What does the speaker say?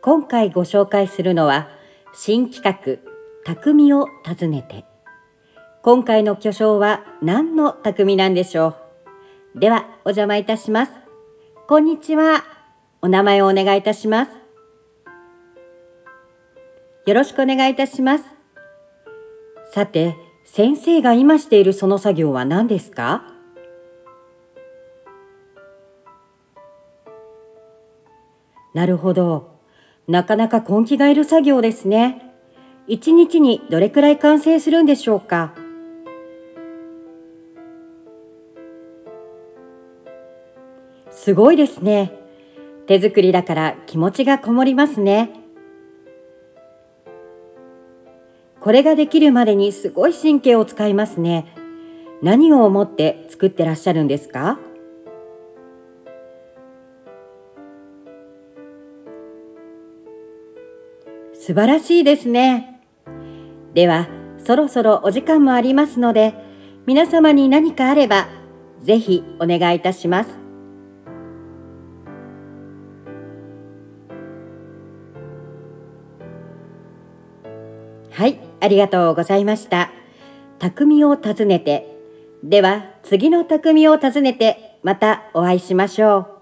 今回ご紹介するのは新企画匠を訪ねて。今回の巨匠は何の匠なんでしょう。ではお邪魔いたします。こんにちは。お名前をお願いいたします。よろしくお願いいたします。さて、先生が今しているその作業は何ですか？なるほど。なかなか根気がいる作業ですね。一日にどれくらい完成するんでしょうか？すごいですね。手作りだから気持ちがこもりますね。これができるまでにすごい神経を使いますね。何を思って作ってらっしゃるんですか？素晴らしいですね。では、そろそろお時間もありますので、皆様に何かあれば、ぜひお願いいたします。はい、ありがとうございました。匠を訪ねて。では、次の匠を訪ねて、またお会いしましょう。